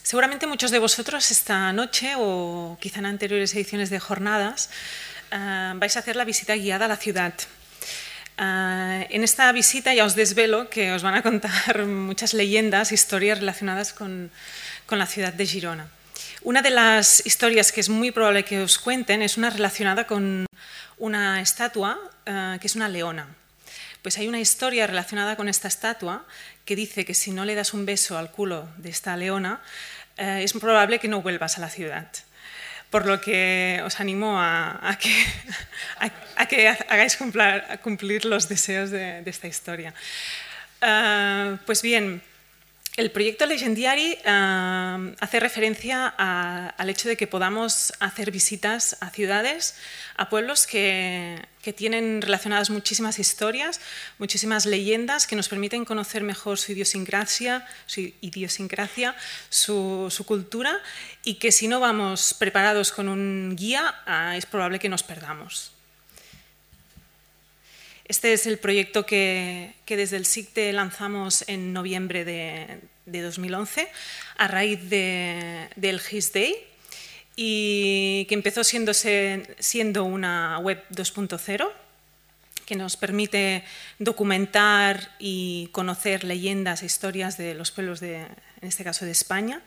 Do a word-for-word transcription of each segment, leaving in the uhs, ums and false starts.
Seguramente muchos de vosotros esta noche o quizá en anteriores ediciones de jornadas uh, vais a hacer la visita guiada a la ciudad. Uh, en esta visita ya os desvelo que os van a contar muchas leyendas, historias relacionadas con, con la ciudad de Girona. Una de las historias que es muy probable que os cuenten es una relacionada con una estatua uh, que es una leona. Pues hay una historia relacionada con esta estatua que dice que si no le das un beso al culo de esta leona, eh, es probable que no vuelvas a la ciudad. Por lo que os animo a, a, que, a, a que hagáis cumplir, a cumplir los deseos de, de esta historia. Uh, pues bien, el proyecto Legendary uh, hace referencia a, al hecho de que podamos hacer visitas a ciudades, a pueblos que, que tienen relacionadas muchísimas historias, muchísimas leyendas que nos permiten conocer mejor su idiosincrasia, su, idiosincrasia, su, su cultura, y que si no vamos preparados con un guía uh, es probable que nos perdamos. Este es el proyecto que, que desde el SICTE lanzamos en noviembre de, de dos mil once a raíz de, del His Day y que empezó siendo, siendo una web dos punto cero que nos permite documentar y conocer leyendas e historias de los pueblos, de, en este caso de España.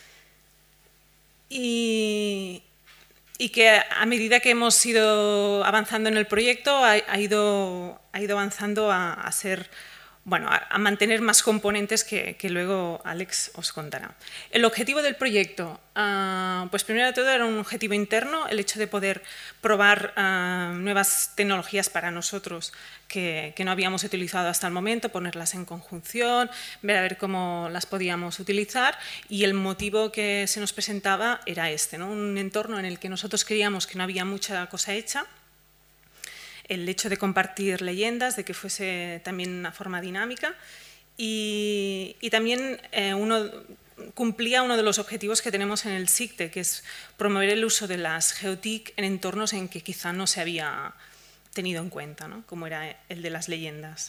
Y, y que a medida que hemos ido avanzando en el proyecto ha, ha, ido, ha ido avanzando a, a ser, bueno, a, a mantener más componentes que, que luego Alex os contará. El objetivo del proyecto, uh, pues primero de todo era un objetivo interno, el hecho de poder probar uh, nuevas tecnologías para nosotros que, que no habíamos utilizado hasta el momento, ponerlas en conjunción, ver a ver cómo las podíamos utilizar, y el motivo que se nos presentaba era este, ¿no? Un entorno en el que nosotros creíamos que no había mucha cosa hecha, el hecho de compartir leyendas, de que fuese también una forma dinámica, y, y también eh, uno cumplía uno de los objetivos que tenemos en el SICTE, que es promover el uso de las geotic en entornos en que quizá no se había tenido en cuenta, ¿no? Como era el de las leyendas.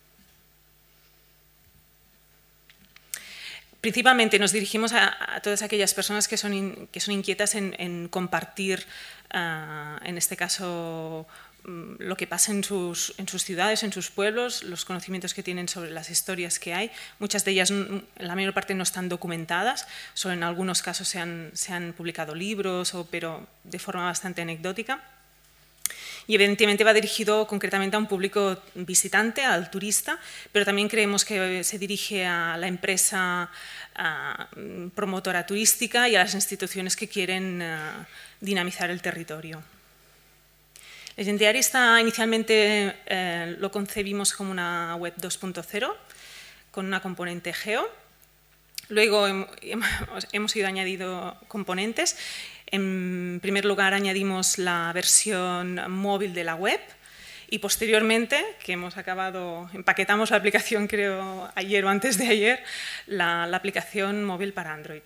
Principalmente nos dirigimos a, a todas aquellas personas que son, in, que son inquietas en, en compartir, uh, en este caso, lo que pasa en sus, en sus ciudades, en sus pueblos, los conocimientos que tienen sobre las historias que hay. Muchas de ellas, la mayor parte, no están documentadas, solo en algunos casos se han, se han publicado libros, o, pero de forma bastante anecdótica. Y evidentemente va dirigido concretamente a un público visitante, al turista, pero también creemos que se dirige a la empresa a, promotora turística y a las instituciones que quieren a, dinamizar el territorio. Legendary está inicialmente eh, lo concebimos como una web dos punto cero con una componente geo. Luego hemos, hemos ido añadiendo componentes. En primer lugar añadimos la versión móvil de la web y posteriormente, que hemos acabado, empaquetamos la aplicación creo ayer o antes de ayer, la, la aplicación móvil para Android.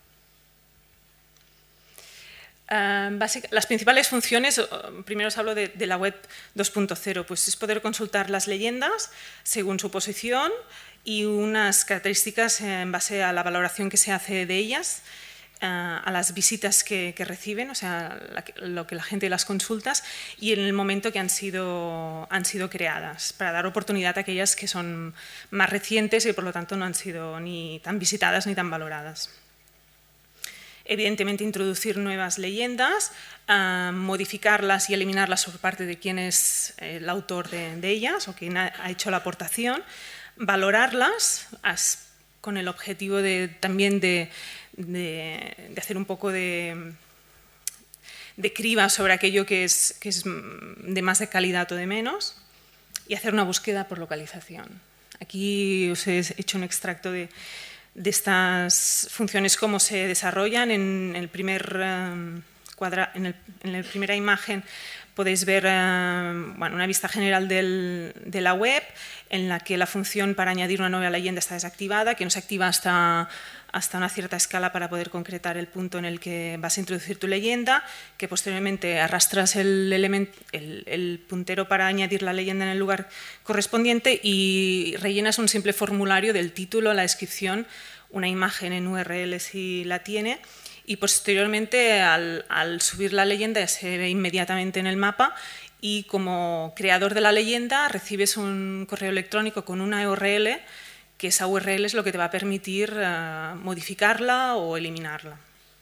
Uh, básica, las principales funciones, primero os hablo de, de la web dos punto cero, pues es poder consultar las leyendas según su posición y unas características en base a la valoración que se hace de ellas, uh, a las visitas que, que reciben, o sea, la, lo que la gente las consultas, y en el momento que han sido, han sido creadas, para dar oportunidad a aquellas que son más recientes y por lo tanto no han sido ni tan visitadas ni tan valoradas. Evidentemente, introducir nuevas leyendas, uh, modificarlas y eliminarlas por parte de quien es el autor de, de ellas o quien ha, ha hecho la aportación, valorarlas as, con el objetivo de, también de, de, de hacer un poco de, de criba sobre aquello que es, que es de más de calidad o de menos, y hacer una búsqueda por localización. Aquí os he hecho un extracto de de estas funciones, cómo se desarrollan. En, el primer, um, cuadra, en, el, en la primera imagen podéis ver uh, bueno, una vista general del, de la web. en la que la función para añadir una nueva leyenda está desactivada, que no se activa hasta, hasta una cierta escala para poder concretar el punto en el que vas a introducir tu leyenda, que posteriormente arrastras el, element, el, el puntero para añadir la leyenda en el lugar correspondiente y rellenas un simple formulario del título, la descripción, una imagen en U R L si la tiene, y posteriormente al, al subir la leyenda ya se ve inmediatamente en el mapa y como creador de la leyenda recibes un correo electrónico con una U R L, que esa U R L es lo que te va a permitir uh, modificarla o eliminarla.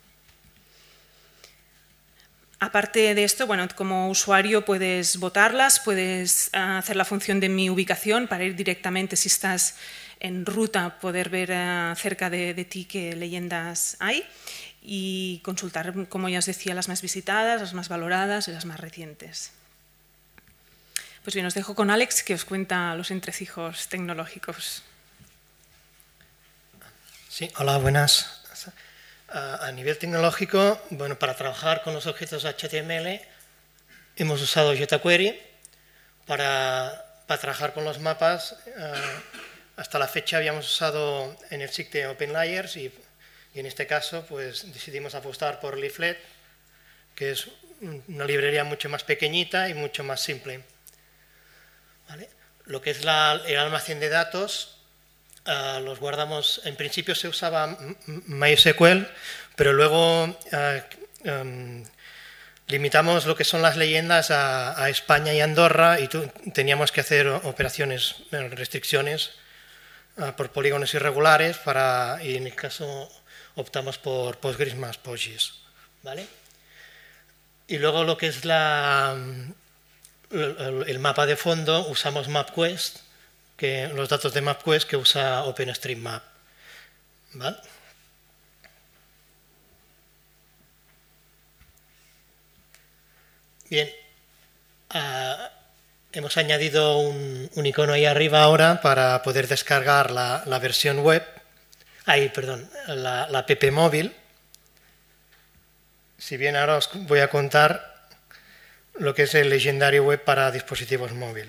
Aparte de esto, bueno, como usuario puedes votarlas, puedes uh, hacer la función de mi ubicación para ir directamente, si estás en ruta, poder ver uh, cerca de, de ti qué leyendas hay y consultar, como ya os decía, las más visitadas, las más valoradas y las más recientes. Pues bien, os dejo con Alex, que os cuenta los entrecijos tecnológicos. Sí, hola, buenas. A nivel tecnológico, bueno, para trabajar con los objetos H T M L hemos usado jQuery. Para, para trabajar con los mapas, hasta la fecha habíamos usado en el S I C de OpenLayers y, y en este caso pues decidimos apostar por Leaflet, que es una librería mucho más pequeñita y mucho más simple. ¿Vale? Lo que es la, el almacén de datos, uh, los guardamos, en principio se usaba MySQL, pero luego uh, um, limitamos lo que son las leyendas a, a España y Andorra y tu, teníamos que hacer operaciones, restricciones uh, por polígonos irregulares para, y en el caso optamos por Postgres más PostGIS. ¿Vale? Y luego lo que es la... el mapa de fondo, usamos MapQuest, que, los datos de MapQuest que usa OpenStreetMap. ¿Vale? Bien, uh, hemos añadido un, un icono ahí arriba ahora para poder descargar la, la versión web, ahí, perdón, la, la app móvil. Si bien ahora os voy a contar lo que es el legendario web para dispositivos móviles.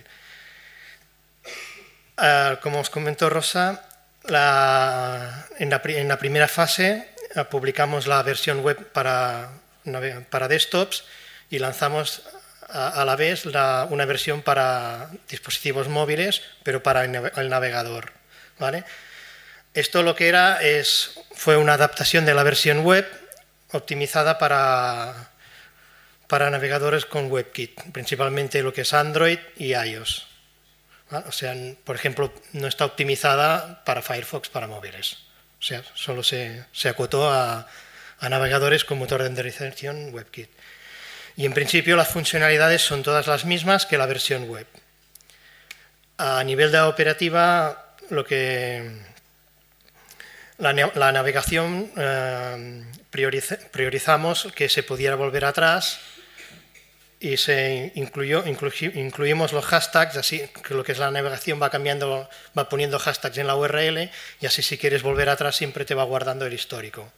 Uh, como os comentó Rosa, la, en, la, en la primera fase uh, publicamos la versión web para, para desktops y lanzamos a, a la vez la, una versión para dispositivos móviles, pero para el, el navegador. ¿Vale? Esto lo que era es, fue una adaptación de la versión web optimizada para... para navegadores con WebKit, principalmente lo que es Android y iOS. ¿Vale? O sea, por ejemplo, no está optimizada para Firefox para móviles. O sea, solo se, se acotó a, a navegadores con motor de renderización WebKit. Y en principio las funcionalidades son todas las mismas que la versión web. A nivel de operativa, lo que... La, la navegación eh, prioriza, priorizamos que se pudiera volver atrás y se incluyó, inclu, incluimos los hashtags, así que lo que es la navegación va cambiando, va poniendo hashtags en la U R L y así si quieres volver atrás siempre te va guardando el histórico.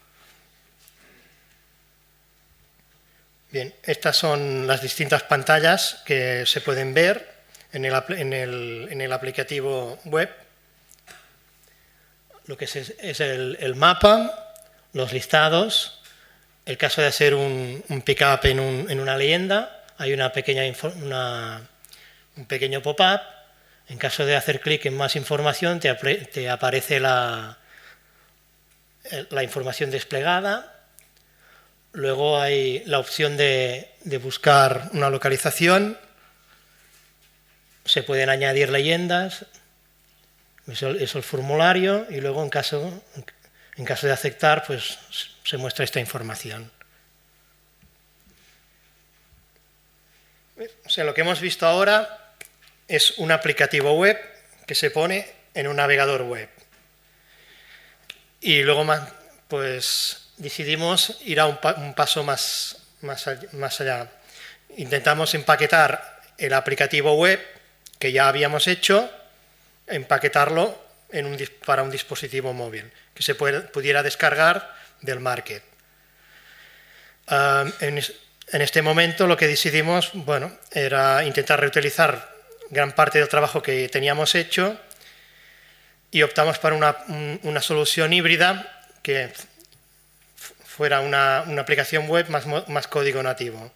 Bien, estas son las distintas pantallas que se pueden ver en el, en el, en el aplicativo web. Lo que es, es el, el mapa, los listados, el caso de hacer un, un pick-up en, un, en una leyenda, hay una pequeña una, un pequeño pop-up, en caso de hacer clic en más información te, te aparece la, la información desplegada, luego hay la opción de, de buscar una localización, se pueden añadir leyendas. Eso es el formulario y luego en caso, en caso de aceptar pues se muestra esta información. O sea, lo que hemos visto ahora es un aplicativo web que se pone en un navegador web. Y luego pues decidimos ir a un, pa un paso más, más, allá, más allá. Intentamos empaquetar el aplicativo web que ya habíamos hecho, empaquetarlo en un, para un dispositivo móvil, que se puede, pudiera descargar del market. Uh, en, en este momento lo que decidimos, bueno, era intentar reutilizar gran parte del trabajo que teníamos hecho y optamos por una, una solución híbrida que fuera una, una aplicación web más, más código nativo.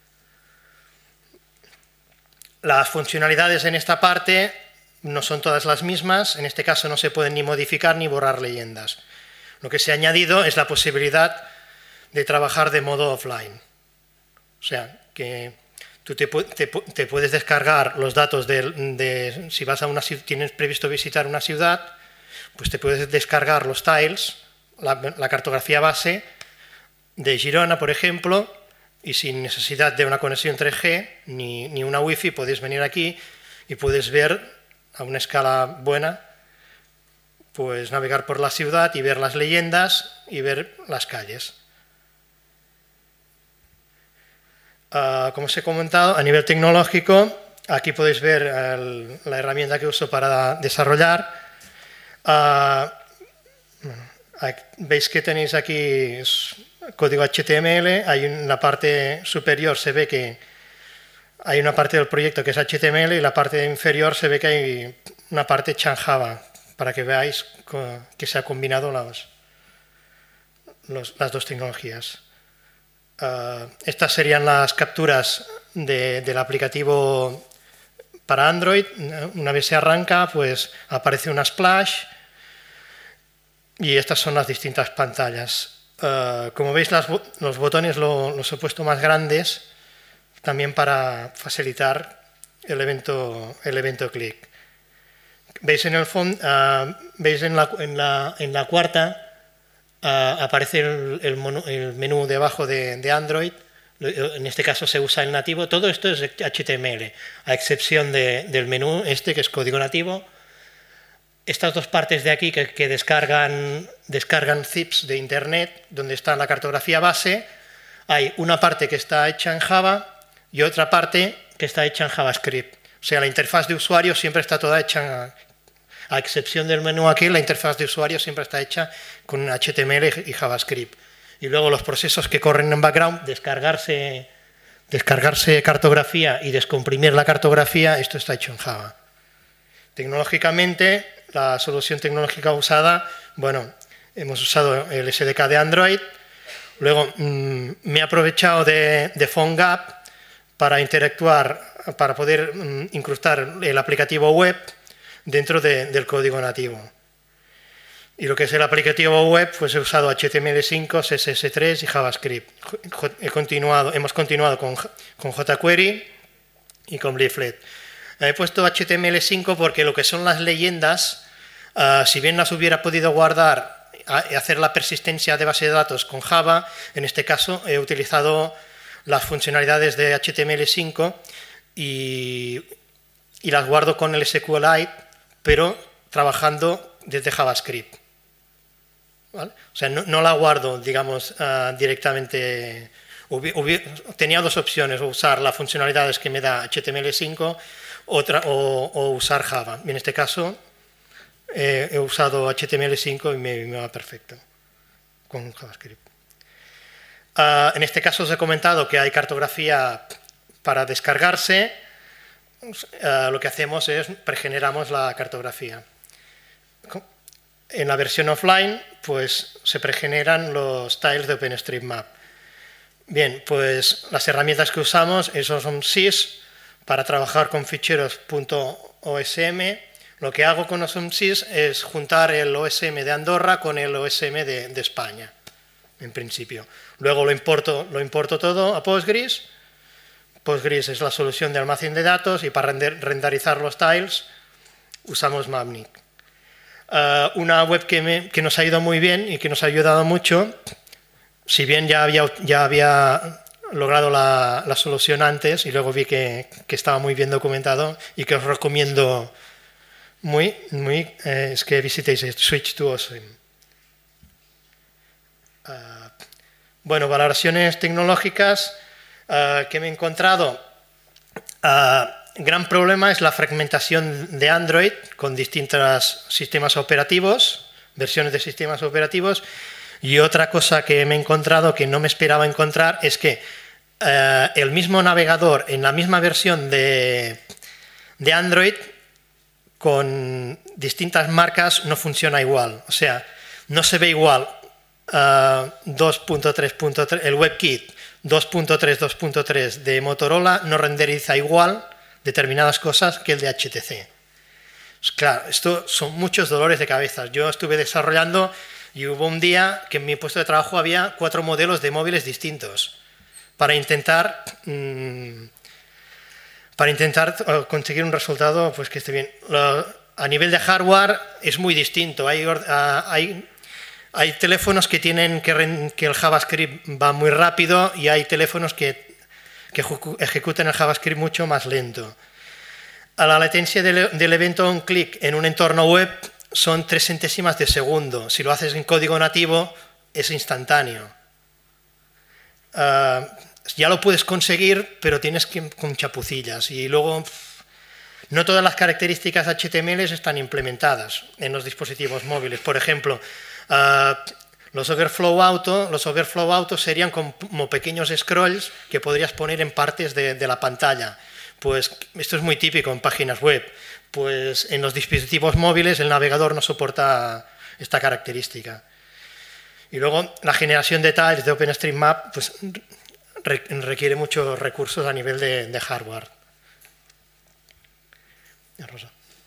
Las funcionalidades en esta parte no son todas las mismas, en este caso no se pueden ni modificar ni borrar leyendas. Lo que se ha añadido es la posibilidad de trabajar de modo offline. O sea, que tú te, te, te puedes descargar los datos de, de si vas a una, tienes previsto visitar una ciudad, pues te puedes descargar los tiles, la, la cartografía base de Girona, por ejemplo, y sin necesidad de una conexión tres G ni, ni una wifi, puedes venir aquí y puedes ver a una escala buena, pues navegar por la ciudad y ver las leyendas y ver las calles. Uh, como os he comentado, a nivel tecnológico, aquí podéis ver el, la herramienta que uso para desarrollar. Uh, bueno, veis que tenéis aquí código H T M L, hay en la parte superior se ve que hay una parte del proyecto que es H T M L y la parte inferior se ve que hay una parte hecha en Java, para que veáis que se han combinado los, los, las dos tecnologías. Uh, estas serían las capturas de, del aplicativo para Android. Una vez se arranca, pues aparece una splash y estas son las distintas pantallas. Uh, como veis, las, los botones lo, los he puesto más grandes también para facilitar el evento, el evento clic. Veis en el fondo, uh, veis en la, en la, en la cuarta Uh, aparece el, el, mono, el menú debajo de, de Android, en este caso se usa el nativo, todo esto es H T M L, a excepción de, del menú este que es código nativo. Estas dos partes de aquí que, que descargan, descargan zips de internet, donde está la cartografía base, hay una parte que está hecha en Java y otra parte que está hecha en JavaScript. O sea, la interfaz de usuario siempre está toda hecha en A excepción del menú aquí, la interfaz de usuario siempre está hecha con H T M L y JavaScript. Y luego los procesos que corren en background, descargarse, descargarse cartografía y descomprimir la cartografía, esto está hecho en Java. Tecnológicamente, la solución tecnológica usada, bueno, hemos usado el S D K de Android, luego mmm, me he aprovechado de, de PhoneGap para interactuar, para poder mmm, incrustar el aplicativo web dentro de, del código nativo. Y lo que es el aplicativo web, pues he usado H T M L cinco, C S S tres y JavaScript. He continuado, hemos continuado con, con jQuery y con Leaflet. He puesto H T M L cinco porque lo que son las leyendas, uh, si bien las hubiera podido guardar y hacer la persistencia de base de datos con Java, en este caso he utilizado las funcionalidades de H T M L cinco y, y las guardo con el SQLite, pero trabajando desde JavaScript. ¿Vale? O sea, no, no la guardo, digamos, uh, directamente. Hubi, hubi, tenía dos opciones, o usar las funcionalidades que me da H T M L cinco otra, o, o usar Java. En este caso, eh, he usado H T M L cinco y me, me va perfecto con JavaScript. Uh, en este caso os he comentado que hay cartografía para descargarse. Uh, lo que hacemos es pregeneramos la cartografía. En la versión offline, pues se pregeneran los tiles de OpenStreetMap. Bien, pues las herramientas que usamos, esos son S I S para trabajar con ficheros .osm. Lo que hago con los S I S es juntar el O S M de Andorra con el O S M de, de España, en principio. Luego lo importo, lo importo todo a Postgres. Postgres es la solución de almacén de datos y para render, renderizar los tiles usamos Mapnik. Uh, una web que, me, que nos ha ido muy bien y que nos ha ayudado mucho, si bien ya había, ya había logrado la, la solución antes y luego vi que, que estaba muy bien documentado y que os recomiendo muy, muy eh, es que visitéis Switch to Awesome. Uh, bueno, valoraciones tecnológicas uh, que me he encontrado. Uh, gran problema es la fragmentación de Android con distintos sistemas operativos, versiones de sistemas operativos. Y otra cosa que me he encontrado que no me esperaba encontrar es que uh, el mismo navegador en la misma versión de, de Android con distintas marcas no funciona igual. O sea, no se ve igual uh, dos punto tres punto tres, el WebKit dos punto tres punto dos punto tres de Motorola no renderiza igual determinadas cosas que el de H T C. Pues claro, esto son muchos dolores de cabeza. Yo estuve desarrollando y hubo un día que en mi puesto de trabajo había cuatro modelos de móviles distintos para intentar, mmm, para intentar conseguir un resultado pues, que esté bien. Lo, a nivel de hardware es muy distinto. Hay, hay, hay teléfonos que tienen que, que el JavaScript va muy rápido y hay teléfonos que, que ejecutan el JavaScript mucho más lento. A la latencia del, del evento onClick en un entorno web son tres centésimas de segundo. Si lo haces en código nativo, es instantáneo. Uh, ya lo puedes conseguir, pero tienes que con chapucillas. Y luego, no todas las características H T M L están implementadas en los dispositivos móviles. Por ejemplo, uh, los overflow auto, los overflow auto serían como pequeños scrolls que podrías poner en partes de, de la pantalla. Pues esto es muy típico en páginas web. Pues en los dispositivos móviles el navegador no soporta esta característica. Y luego la generación de tiles de OpenStreetMap pues, requiere muchos recursos a nivel de, de hardware. Rosa.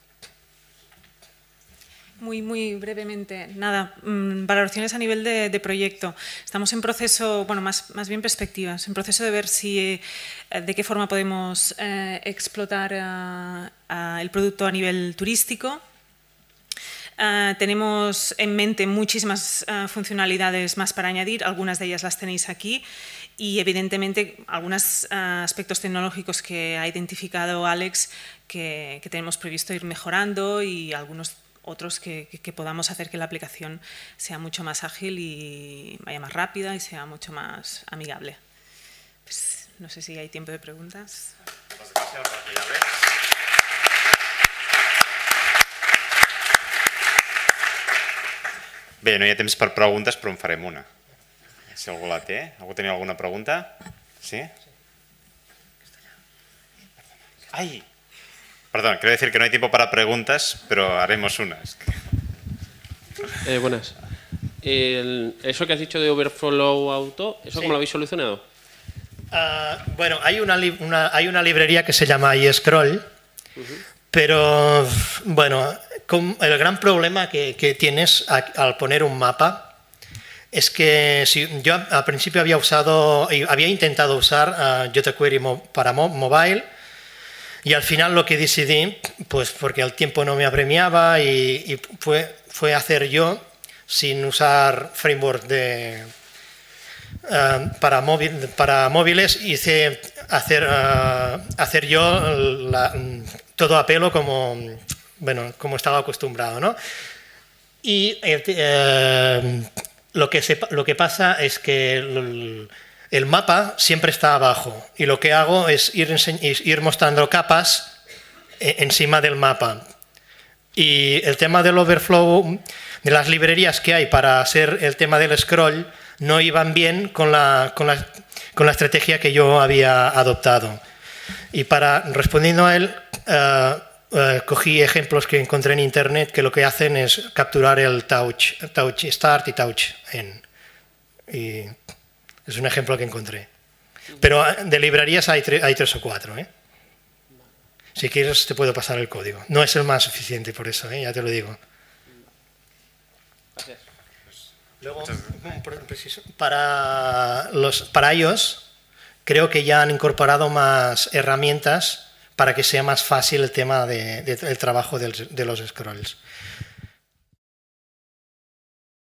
Muy, muy brevemente, nada, mmm, valoraciones a nivel de, de proyecto. Estamos en proceso, bueno, más, más bien perspectivas, en proceso de ver si, eh, de qué forma podemos eh, explotar uh, uh, el producto a nivel turístico. Uh, tenemos en mente muchísimas uh, funcionalidades más para añadir, algunas de ellas las tenéis aquí y evidentemente algunos uh, aspectos tecnológicos que ha identificado Alex que, que tenemos previsto ir mejorando y algunos otros que, que, que podamos hacer que la aplicación sea mucho más ágil y vaya más rápida y sea mucho más amigable. Pues, no sé si hay tiempo de preguntas. Bé, no hi ha temps per preguntes, però en farem una. Si algú la té. Algú tenia alguna pregunta? Sí? Ai! Perdón, quiero decir que no hay tiempo para preguntas, pero haremos unas. Eh, buenas. El, eso que has dicho de Overflow Auto, ¿eso sí. cómo lo habéis solucionado? Uh, bueno, hay una, una, hay una librería que se llama iScroll, uh-huh. pero bueno, con el gran problema que, que tienes a, al poner un mapa es que si, yo al principio había usado, había intentado usar uh, jQuery mo, para mo, mobile. Y al final lo que decidí, pues porque el tiempo no me apremiaba y, y fue, fue hacer yo, sin usar framework de, uh, para, móvil, para móviles, hice hacer, uh, hacer yo la, todo a pelo como, bueno, como estaba acostumbrado, ¿no? Y eh, lo, que se, lo que pasa es que el, el mapa siempre está abajo y lo que hago es ir, ir mostrando capas encima del mapa. Y el tema del overflow, de las librerías que hay para hacer el tema del scroll, no iban bien con la, con la, con la estrategia que yo había adoptado. Y para, respondiendo a él, uh, uh, cogí ejemplos que encontré en internet que lo que hacen es capturar el touch, touch start y touch end. Y es un ejemplo que encontré. Pero de librerías hay, hay tres o cuatro. ¿eh? Si quieres te puedo pasar el código. No es el más eficiente por eso, ¿eh? Ya te lo digo. Gracias. Luego, para, los, para iOS, creo que ya han incorporado más herramientas para que sea más fácil el tema de, de, del trabajo del, de los scrolls.